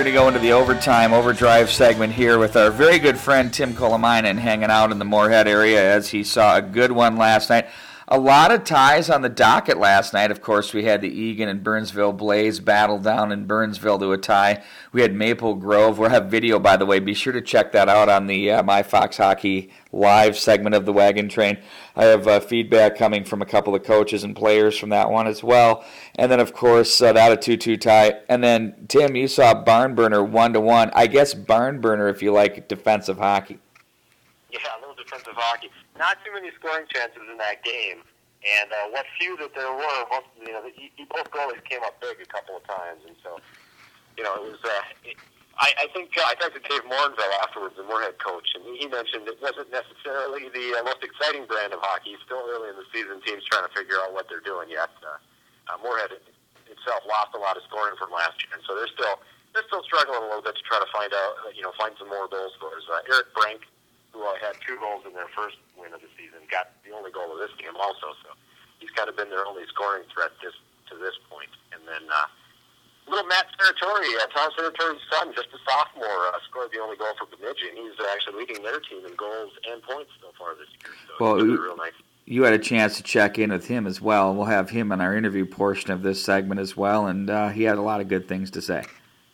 going to go into the overdrive segment here with our very good friend Tim Kolamainen hanging out in the Moorhead area as he saw a good one last night. A lot of ties on the docket last night. Of course, we had the Egan and Burnsville Blaze battle down in Burnsville to a tie. We had Maple Grove. We'll have video, by the way. Be sure to check that out on the My Fox Hockey live segment of the Wagon Train. I have feedback coming from a couple of coaches and players from that one as well. And then, of course, that a 2-2 tie. And then, Tim, you saw Barn Burner 1-1. I guess Barn Burner if you like defensive hockey. Yeah, a little defensive hockey. Not too many scoring chances in that game, and what few that there were, both goalies came up big a couple of times, and so, it was. I think I talked to Dave Morinville afterwards, the Moorhead coach, and he mentioned it wasn't necessarily the most exciting brand of hockey. Still early in the season, teams trying to figure out what they're doing yet. Moorhead itself lost a lot of scoring from last year, and so they're still struggling a little bit to try to find some more goal scorers. Eric Brank, who had 2 goals in their first win of the season, got the only goal of this game also. So he's kind of been their only scoring threat to this point. And then little Matt Serratori, Tom Serratori's son, just a sophomore, scored the only goal for Bemidji, and he's actually leading their team in goals and points so far this year. So it's been real nice. You had a chance to check in with him as well. We'll have him in our interview portion of this segment as well, and he had a lot of good things to say.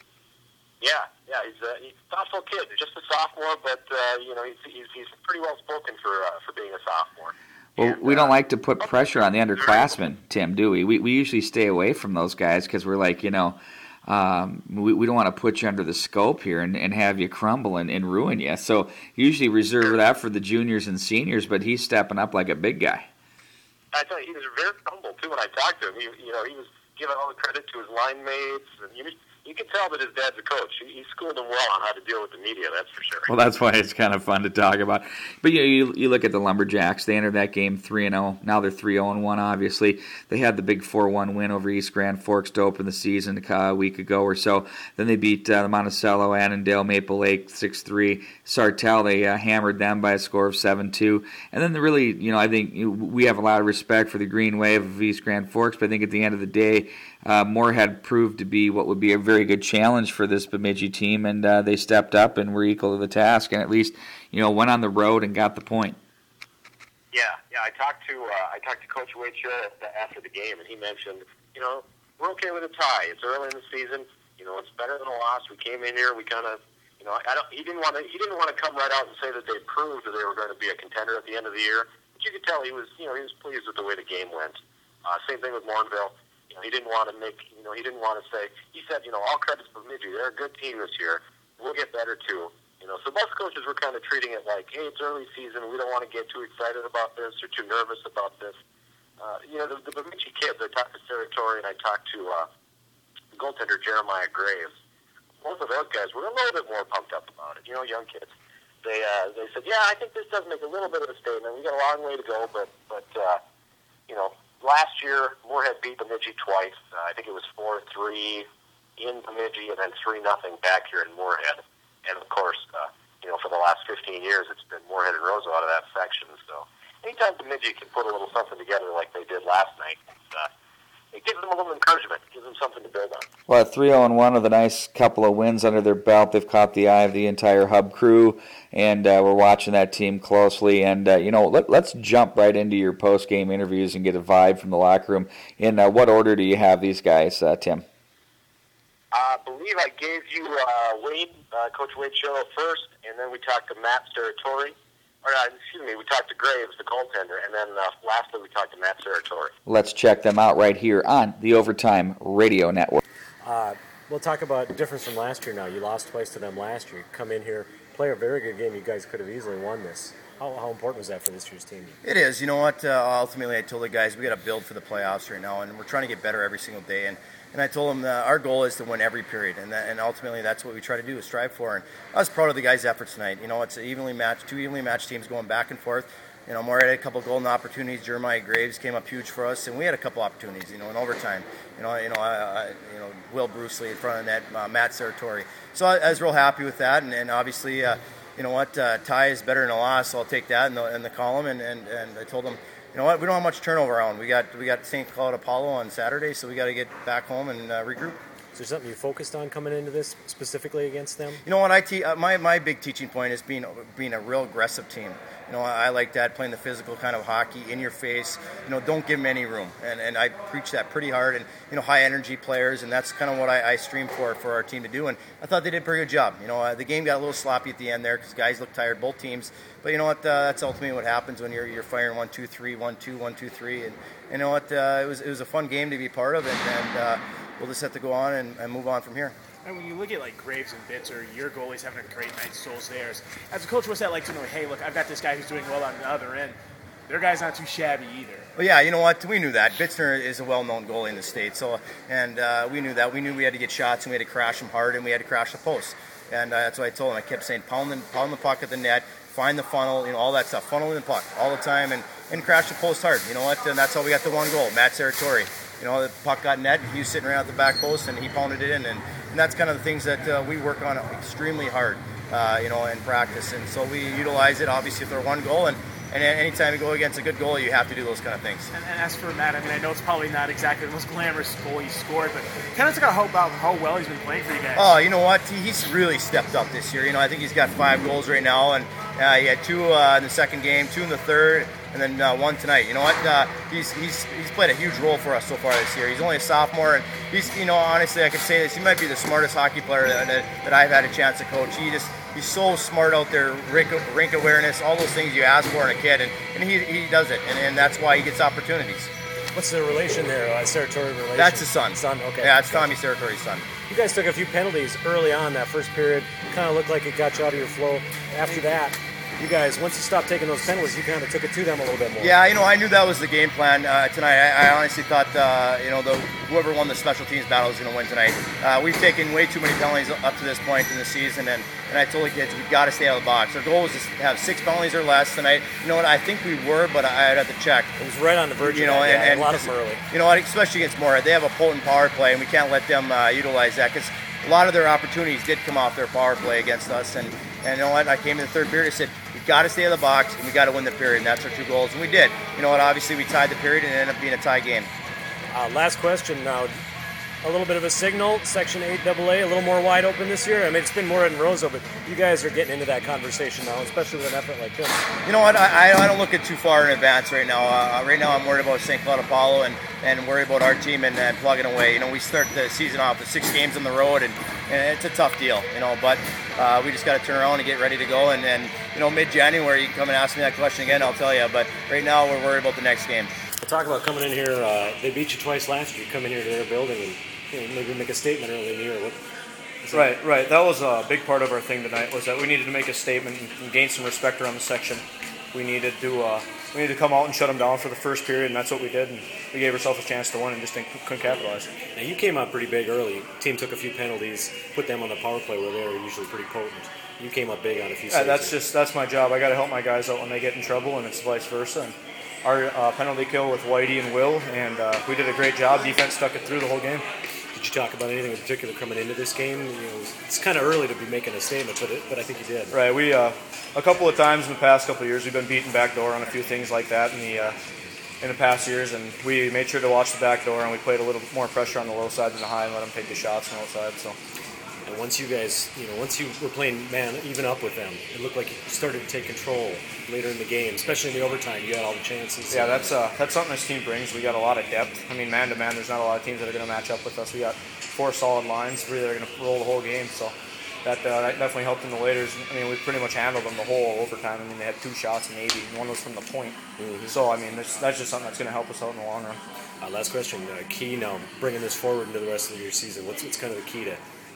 Yeah, he's a thoughtful kid. Just a sophomore, but he's pretty well spoken for being a sophomore. Well, we don't like to put pressure on the underclassmen, Tim, do we? We usually stay away from those guys because we're like, we don't want to put you under the scope here and have you crumble and ruin you. So usually reserve that for the juniors and seniors, but he's stepping up like a big guy. I tell you, he was very humble too when I talked to him. He was giving all the credit to his line mates, and you can tell that his dad's a coach. He schooled him well on how to deal with the media, that's for sure. Well, that's why it's kind of fun to talk about. But you look at the Lumberjacks. They entered that game 3-0. Now they're 3-0-1, obviously. They had the big 4-1 win over East Grand Forks to open the season a week ago or so. Then they beat the Monticello, Annandale, Maple Lake 6-3. Sartell, they hammered them by a score of 7-2. And then I think we have a lot of respect for the Green Wave of East Grand Forks, but I think at the end of the day, Moorhead proved to be what would be a very good challenge for this Bemidji team, and they stepped up and were equal to the task, and at least went on the road and got the point. Yeah. I talked to Coach Wade after the game, and he mentioned, we're okay with a tie. It's early in the season. It's better than a loss. We came in here. We kind of, he didn't want to come right out and say that they proved that they were going to be a contender at the end of the year. But you could tell he was pleased with the way the game went. Same thing with Morinville. He didn't want to say, he said, all credit to Bemidji. They're a good team this year. We'll get better too. So most coaches were kind of treating it like, hey, it's early season. We don't want to get too excited about this or too nervous about this. The Bemidji kids, I talked to Serratori and I talked to goaltender Jeremiah Graves. Both of those guys were a little bit more pumped up about it. Young kids. They said, yeah, I think this does make a little bit of a statement. We got a long way to go, but last year, Moorhead beat Bemidji twice. I think it was 4-3 in Bemidji and then 3-0 back here in Moorhead. And, of course, for the last 15 years, it's been Moorhead and Roseau out of that section. So anytime Bemidji can put a little something together like they did last night, it gives them a little encouragement. It gives them something to build on. Well, 3-0-1 with a nice couple of wins under their belt. They've caught the eye of the entire Hub crew, and we're watching that team closely. And, let's jump right into your post-game interviews and get a vibe from the locker room. In what order do you have these guys, Tim? I believe I gave you Wade, Coach Wade Shillo first, and then we talked to Matt Serratori. We talked to Graves, the goaltender, and then lastly we talked to Matt Serratori. Let's check them out right here on the Overtime Radio Network. We'll talk about difference from last year now. You lost twice to them last year. Come in here, play a very good game. You guys could have easily won this. How important was that for this year's team? It is. You know what? Ultimately, I told the guys we got to build for the playoffs right now, and we're trying to get better every single day. And I told them our goal is to win every period, and ultimately that's what we try to do, is strive for. And I was proud of the guys' efforts tonight. It's two evenly matched teams going back and forth. Moorhead had a couple of golden opportunities. Jeremiah Graves came up huge for us, and we had a couple opportunities. In overtime. Will Brucely in front of net, Matt Serratori. So I was real happy with that, and obviously, tie is better than a loss, so I'll take that in the column. And I told them, we don't have much turnover around. We got St. Cloud Apollo on Saturday, so we got to get back home and regroup. there something you focused on coming into this specifically against them? You know what? My big teaching point is being a real aggressive team. You know, I like that, playing the physical kind of hockey, in your face. You know, don't give them any room. And I preach that pretty hard. And, you know, high energy players, and that's kind of what I stream for our team to do. And I thought they did a pretty good job. You know, the game got a little sloppy at the end there because guys looked tired, both teams. But you know what? That's ultimately what happens when you're firing 1-2-3, 1-2, 1-2-3. And you know what? It was a fun game to be part of, and we'll just have to go on and move on from here. And when you look at like Graves and Bitzer, your goalie's having a great night, so's theirs. As a coach, what's that like to know, hey, look, I've got this guy who's doing well on the other end. Their guy's not too shabby either. Well, yeah, you know what? We knew that. Bitzner is a well-known goalie in the state, and we knew that. We knew we had to get shots, and we had to crash them hard, and we had to crash the post. And that's what I told him. I kept saying, pound the puck at the net, find the funnel, you know, all that stuff. Funnel in the puck all the time, and crash the post hard. You know what? And that's how we got the one goal. Matt Saratori. You know, the puck got net, he was sitting around at the back post, and he pounded it in. And that's kind of the things that we work on extremely hard, you know, in practice. And so we utilize it, obviously, if they're one goal. And anytime you go against a good goalie, you have to do those kind of things. And as for Matt, I mean, I know it's probably not exactly the most glamorous goal he scored, but kind of talk about how well he's been playing for you guys. Oh, you know what? He's really stepped up this year. You know, I think he's got 5 goals right now, and he had 2 in the second game, 2 in the third, and then 1 tonight. You know what? He's played a huge role for us so far this year. He's only a sophomore, and he's, you know, honestly, I can say this. He might be the smartest hockey player that I've had a chance to coach. He's so smart out there, rink awareness, all those things you ask for in a kid, and he does it, and that's why he gets opportunities. What's the relation there, Saratori relation? That's his son. Son, okay. Yeah, it's Tommy Saratori's son. You guys took a few penalties early on that first period. Kind of looked like it got you out of your flow. After that, you guys, once you stopped taking those penalties, you kind of took it to them a little bit more. Yeah, you know, I knew that was the game plan tonight. I honestly thought, you know, whoever won the special teams battle was going to win tonight. We've taken way too many penalties up to this point in the season, and I told the kids, we've got to stay out of the box. Our goal was to have 6 penalties or less tonight. You know what, I think we were, but I'd have to check. It was right on the verge, you know, and a lot of them early. You know what, especially against Moorhead, they have a potent power play, and we can't let them utilize that, because a lot of their opportunities did come off their power play against us. And you know what, I came in the third period and said, we've got to stay in the box, and we got to win the period, and that's our 2 goals, and we did. You know what, obviously we tied the period, and it ended up being a tie game. Last question now. A little bit of a signal, Section 8AA, a little more wide open this year. I mean, it's been Moorhead and Roseau, but you guys are getting into that conversation now, especially with an effort like this. You know what, I don't look at too far in advance right now. Right now I'm worried about St. Cloud Apollo and worried about our team and plugging away. You know, we start the season off with 6 games on the road, and it's a tough deal, you know, but we just got to turn around and get ready to go. And you know, mid-January, you can come and ask me that question again, I'll tell you. But right now we're worried about the next game. We'll talk about coming in here. They beat you twice last year. You come in here to their building and, you know, maybe make a statement early in the year. Right. That was a big part of our thing tonight, was that we needed to make a statement and gain some respect around the section. We needed to come out and shut them down for the first period, and that's what we did. And we gave ourselves a chance to win and just couldn't capitalize. Now, you came out pretty big early. Team took a few penalties, put them on the power play where they're usually pretty potent. You came up big on a few saves. That's my job. I got to help my guys out when they get in trouble, and it's vice versa. And our penalty kill with Whitey and Will, and we did a great job. Defense stuck it through the whole game. Did you talk about anything in particular coming into this game? You know, it's kind of early to be making a statement, but I think you did. Right. We a couple of times in the past couple of years we've been beaten backdoor on a few things like that in the past years, and we made sure to watch the back door, and we played a little more pressure on the low side than the high, and let them take the shots on the outside. So. And once you guys, you know, once you were playing man even up with them, it looked like you started to take control later in the game, especially in the overtime. You had all the chances. Yeah, that's something this team brings. We got a lot of depth. I mean, man to man, there's not a lot of teams that are going to match up with us. We got 4 solid lines, 3 that are going to roll the whole game. So that definitely helped in the laters. I mean, we pretty much handled them the whole overtime. I mean, they had 2 shots maybe, and 1 was from the point. Mm-hmm. So I mean, that's just something that's going to help us out in the long run. Last question. Key now, bringing this forward into the rest of your season. What's kind of the key to?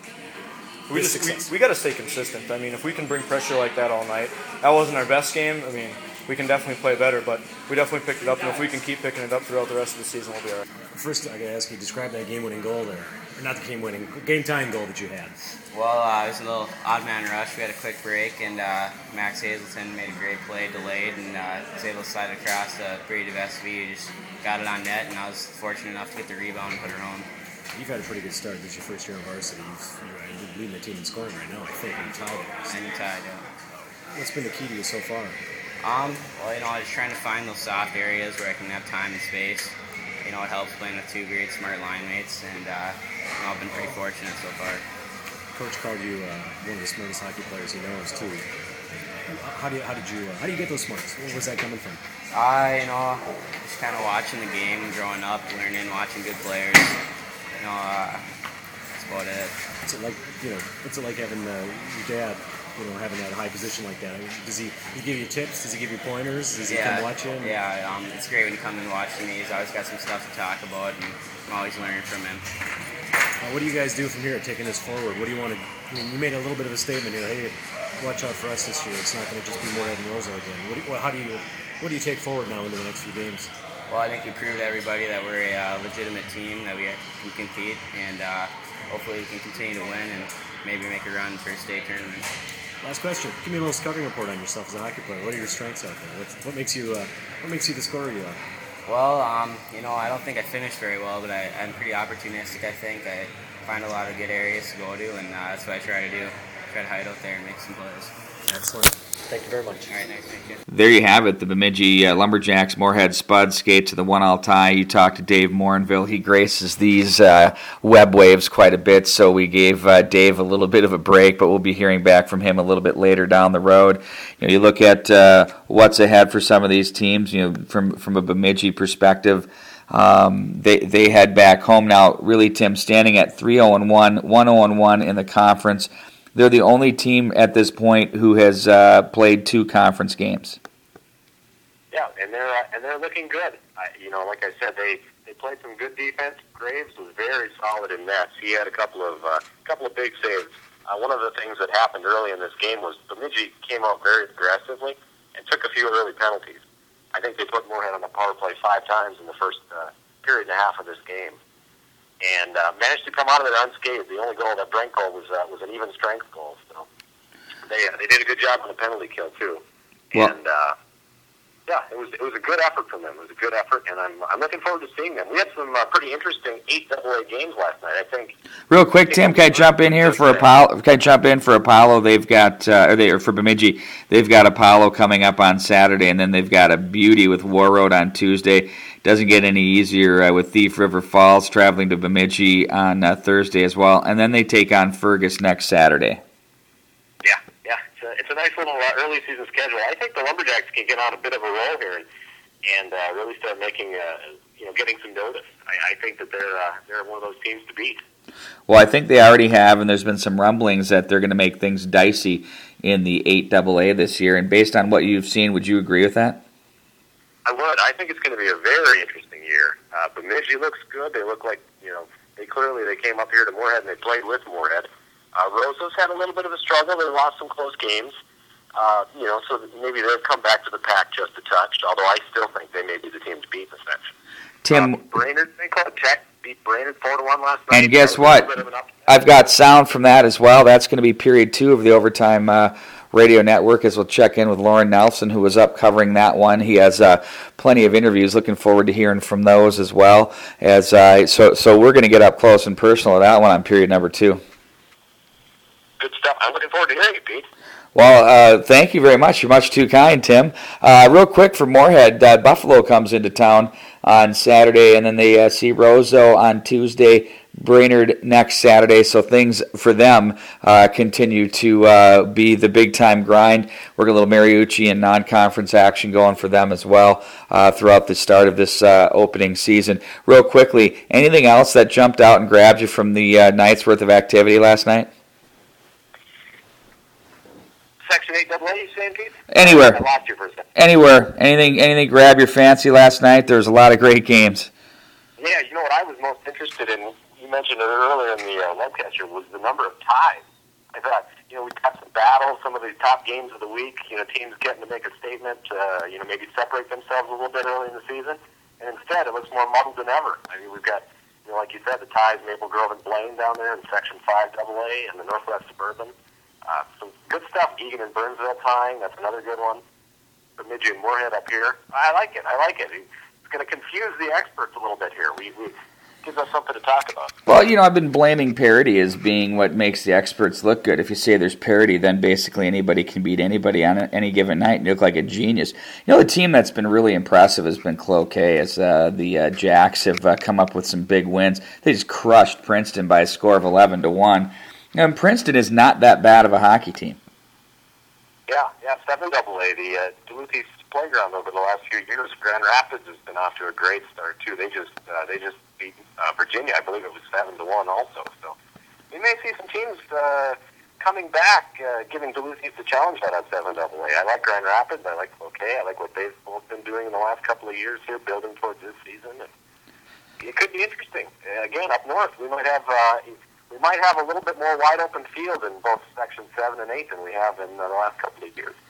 We got to stay consistent. I mean, if we can bring pressure like that all night, that wasn't our best game. I mean, we can definitely play better, but we definitely picked it up, and if we can keep picking it up throughout the rest of the season, we'll be all right. First, I got to ask you, describe that game-winning goal there. Or not the game-time goal that you had. Well, it was a little odd man rush. We had a quick break, and Max Hazelton made a great play, delayed, and was able to slide it across to Brady DeVespi, who just got it on net, and I was fortunate enough to get the rebound and put it home. You've had a pretty good start. This is your first year in varsity. You're leading the team in scoring right now, I think, and you tied it. And you tied, yeah. What's been the key to you so far? Well, you know, I was trying to find those soft areas where I can have time and space. You it helps playing with two great, smart line mates, and I've been pretty fortunate so far. Coach called you one of the smartest hockey players he knows too. How do you get those smarts? Where was that coming from? Just kind of watching the game, growing up, learning, watching good players. That's about it. What's it like having your dad, having that high position like that? Does he give you tips? Does he give you pointers? Does he come watch you? Yeah, it's great when he comes and watches me. He's always got some stuff to talk about, and I'm always learning from him. What do you guys do from here, taking this forward? What do you want to? You made a little bit of a statement here. Hey, watch out for us this year. It's not going to just be Moorhead and Roseau again. What do you take forward now into the next few games? Well, I think we proved to everybody that we're a legitimate team, that we can compete, and hopefully we can continue to win and maybe make a run for a state tournament. Last question. Give me a little scouting report on yourself as a hockey player. What are your strengths out there? What makes you the scorer you are? Well, I don't think I finished very well, but I'm pretty opportunistic, I think. I find a lot of good areas to go to, and that's what I try to do. Try to hide out there and make some plays. Excellent. Thank you very much. All right, nice to meet you. There you have it. The Bemidji Lumberjacks Moorhead Spuds skate to the 1-all tie. You talked to Dave Morinville. He graces these web waves quite a bit, so we gave Dave a little bit of a break, but we'll be hearing back from him a little bit later down the road. You look at what's ahead for some of these teams. From a Bemidji perspective, they head back home now. Really, Tim, standing at 3-0-1, 1-0-1 in the conference. They're the only team at this point who has played 2 conference games. Yeah, and they're looking good. Like I said, they played some good defense. Graves was very solid in nets. He had a couple of big saves. One of the things that happened early in this game was Bemidji came out very aggressively and took a few early penalties. I think they put Moorhead on the power play 5 times in the first period and a half of this game, and managed to come out of it unscathed. The only goal that Brent goal was an even strength goal. So they did a good job on the penalty kill too. Well, and it was a good effort from them. It was a good effort, and I'm looking forward to seeing them. We had some pretty interesting 8AA games last night. I think. Real quick, Tim, can I jump in here for Apollo? Can I jump in for Apollo? They've got for Bemidji, they've got Apollo coming up on Saturday, and then they've got a beauty with Warroad on Tuesday. Doesn't get any easier with Thief River Falls traveling to Bemidji on Thursday as well, and then they take on Fergus next Saturday. Yeah, it's a nice little early season schedule. I think the Lumberjacks can get on a bit of a roll here and really start making getting some notice. I think that they're one of those teams to beat. Well, I think they already have, and there's been some rumblings that they're going to make things dicey in the 8AA this year. And based on what you've seen, would you agree with that? I would. I think it's going to be a very interesting year. Bemidji looks good. They look like, they came up here to Moorhead and they played with Moorhead. Roseau's had a little bit of a struggle. They lost some close games. So maybe they've come back to the pack just a touch, although I still think they may be the team to beat in the section. Tim, Brainerd, they called Tech, beat Brainerd 4-1 last night. And guess what? I've got sound from that as well. That's going to be period 2 of the Overtime Radio Network, as we'll check in with Lauren Nelson, who was up covering that one. He has plenty of interviews. Looking forward to hearing from those as well. So we're going to get up close and personal at that one on period number 2. Good stuff. I'm looking forward to hearing it, Pete. Well, thank you very much. You're much too kind, Tim. Real quick for Moorhead, Buffalo comes into town on Saturday, and then they see Roseau on Tuesday, Brainerd next Saturday. So things for them continue to be the big-time grind. We're a little Mariucci and non-conference action going for them as well throughout the start of this opening season. Real quickly, anything else that jumped out and grabbed you from the night's worth of activity last night? Section 8AA, you saying, Pete? Anywhere. I lost you for a second. Anywhere. Anything grab your fancy last night? There was a lot of great games. Yeah, you know what I was most interested in, you mentioned it earlier in the webcast here, was the number of ties. I thought, we've got some battles, some of these top games of the week, teams getting to make a statement, maybe separate themselves a little bit early in the season. And instead, it looks more muddled than ever. I mean, we've got, like you said, the ties, Maple Grove and Blaine down there in Section 5AA and the Northwest Suburban. Some good stuff. Egan and Burnsville tying. That's another good one. Bemidji and Moorhead up here. I like it. It's going to confuse the experts a little bit here. gives us something to talk about. Well, I've been blaming parity as being what makes the experts look good. If you say there's parity, then basically anybody can beat anybody on any given night, and you look like a genius. The team that's been really impressive has been Cloquet, as the Jacks have come up with some big wins. They just crushed Princeton by a score of 11-1. And Princeton is not that bad of a hockey team. Yeah, 7AA. The Duluth East playground over the last few years. Grand Rapids has been off to a great start too. They just beat Virginia. I believe it was 7-1 also. So we may see some teams coming back, giving Duluth East a challenge at 7AA. I like Grand Rapids. I like Cloquet. I like what they've both been doing in the last couple of years here, building towards this season. And it could be interesting. Again, up north, we might have a little bit more wide open field in both Section 7 and 8 than we have in the last couple of years.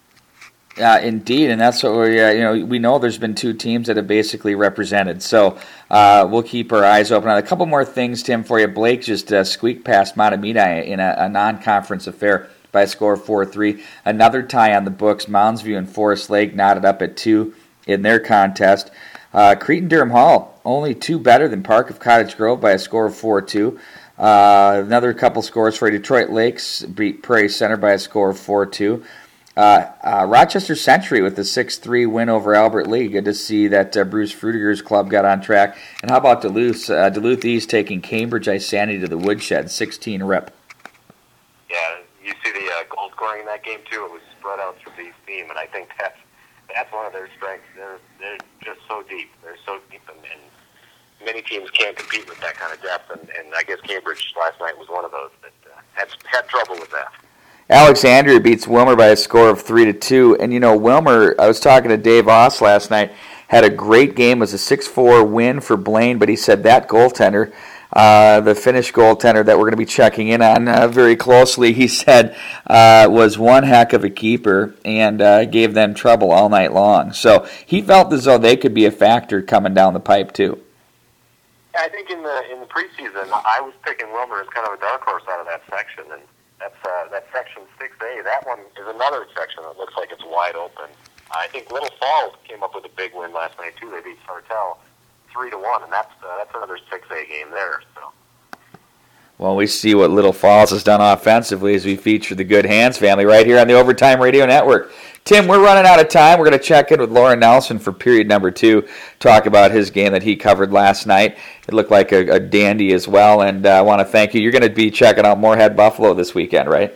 Indeed, and that's what we know there's been two teams that have basically represented. So we'll keep our eyes open on a couple more things, Tim, for you. Blake just squeaked past Matamidi in a non-conference affair by a score of 4-3. Another tie on the books. Moundsview and Forest Lake knotted up at 2 in their contest. Cretin-Durham Hall, only 2 better than Park of Cottage Grove by a score of 4-2. Another couple scores for Detroit Lakes, beat Prairie Center by a score of 4-2. Rochester Century with the 6-3 win over Albert Lee. Good to see that Bruce Frudiger's club got on track. And how about Duluth? Duluth East taking Cambridge Isanti to the woodshed, 16 rip. Yeah, you see the goal scoring in that game too. It was spread out through the East team, and I think that's one of their strengths. They're just so deep. They're so deep, and many teams can't compete with that kind of depth. And I guess Cambridge last night was one of those that had trouble with that. Alexandria beats Wilmer by a score of 3-2. And, Wilmer, I was talking to Dave Oss last night, had a great game. It was a 6-4 win for Blaine, but he said that goaltender, the Finnish goaltender that we're going to be checking in on very closely, he said was one heck of a keeper and gave them trouble all night long. So he felt as though they could be a factor coming down the pipe, too. I think in the preseason, I was picking Wilmer as kind of a dark horse out of that section, and that section 6A. That one is another section that looks like it's wide open. I think Little Falls came up with a big win last night too. They beat Sartell 3-1, and that's another 6A game there. So. Well, we see what Little Falls has done offensively as we feature the Good Hands family right here on the Overtime Radio Network. Tim, we're running out of time. We're going to check in with Lauren Nelson for period number 2, talk about his game that he covered last night. It looked like a dandy as well, and I want to thank you. You're going to be checking out Moorhead Buffalo this weekend, right?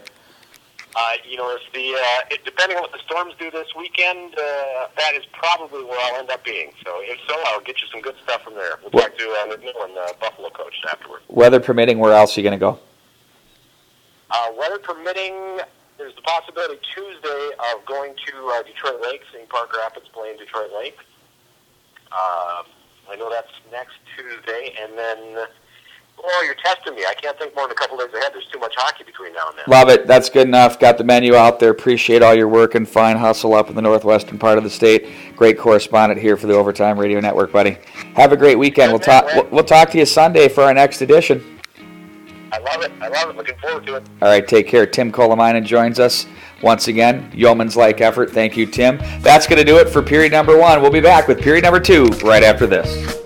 If depending on what the Storms do this weekend, that is probably where I'll end up being. So if so, I'll get you some good stuff from there. We'll talk to McMillan, Buffalo coach, afterward. Weather permitting, where else are you going to go? Weather permitting, there's the possibility Tuesday of going to Detroit Lakes, seeing Park Rapids playing Detroit Lakes. I know that's next Tuesday, and then... Oh, you're testing me. I can't think more than a couple days ahead. There's too much hockey between now and then. Love it. That's good enough. Got the menu out there. Appreciate all your work and fine hustle up in the northwestern part of the state. Great correspondent here for the Overtime Radio Network, buddy. Have a great weekend. We'll talk to you Sunday for our next edition. I love it. Looking forward to it. All right, take care. Tim Kolamainen joins us once again. Yeoman's-like effort. Thank you, Tim. That's going to do it for period number 1. We'll be back with period number 2 right after this.